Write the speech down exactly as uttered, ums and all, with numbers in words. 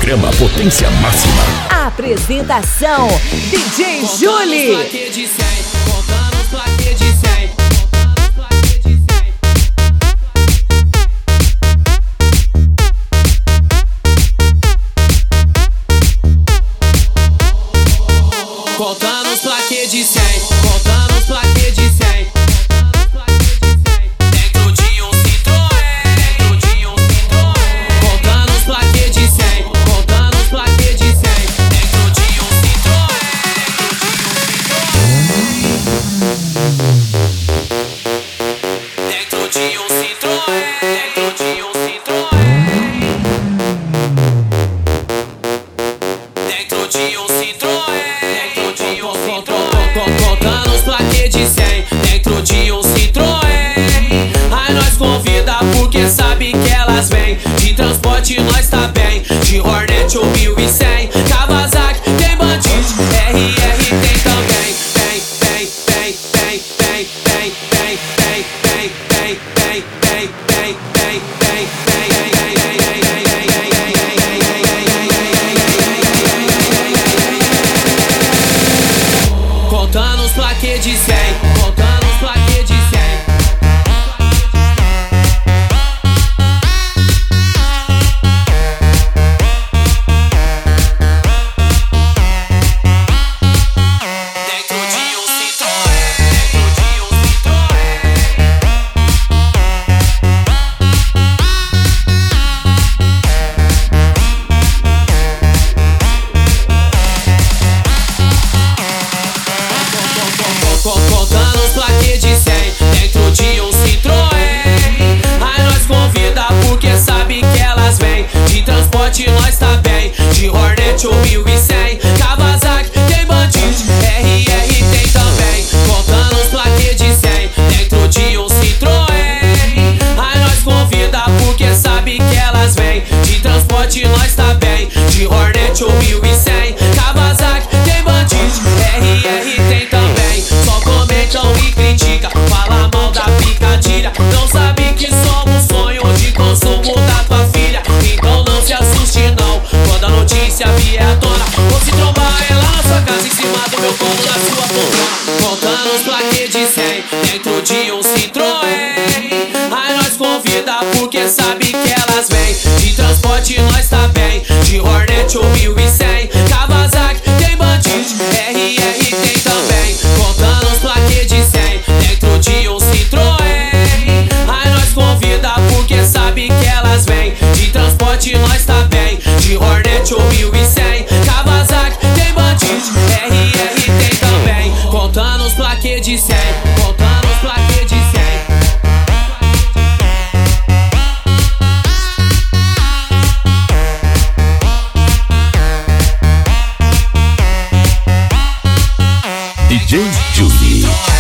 Programa Potência Máxima. Apresentação: D J Julie. Contando os plaquês de cem, contando os plaquês de cem. Dentro de um Citroën, dentro de um Citroën. Contando os plaquês de cem, contando os plaquês de cem. Dentro de um Citroën, dentro de um Citroën. Dentro de um Citroën, dentro de um Citroën. Contando os plaquês de cem, dentro de um Citroën. Aí nós convida porque sabe que elas vêm. De transporte nós tá bem, de Hornet ou mil e cem. Kawasaki tem Bandit, R R tem também. Vem, vem, vem, vem, vem, vem, vem, vem, vem, vem, vem, vem, vem, vem, vem, contando os plaquês de cem, contando os plaquês de cem. Dentro de um Citroën, dentro de um Citroën. Contando os plaquês de cem, dentro de um Citroën. Aí nós convida porque sabe que elas vêm. De transporte nós tá bem, de Hornet ou mil e cem. Kawasaki tem Bandit, R R tem também. Contando os plaquês de cem, dentro de um Citroën. Aí nós convida porque sabe que elas vêm. De transporte nós tá bem, de Hornet ou mil e cem. Kawasaki tem Bandit, R R tem também. Só comentam e critica, fala mal da picadilha. Não sabe que somos sonho de consumo da tua filha. Então não se assuste não, quando a notícia vier à tona. Vou se trombar ela na sua casa, em cima do meu colo, na sua poltrona. Contando os plaquês de cem, dentro de um Citroën. Aí nós convida porque sabe que elas vêm. De transporte nós tá bem, de Hornet ou mil e cem. Kawasaki tem Bandit, R R tem também. Contando os plaquês de cem, dentro de um Citroën. Aí nós convida porque sabe que elas vêm. De transporte nós tá bem, de Hornet ou mil e cem. Kawasaki tem Bandit, R R tem também. Contando os plaquês de cem, contando os plaquês de cem. D J Julie.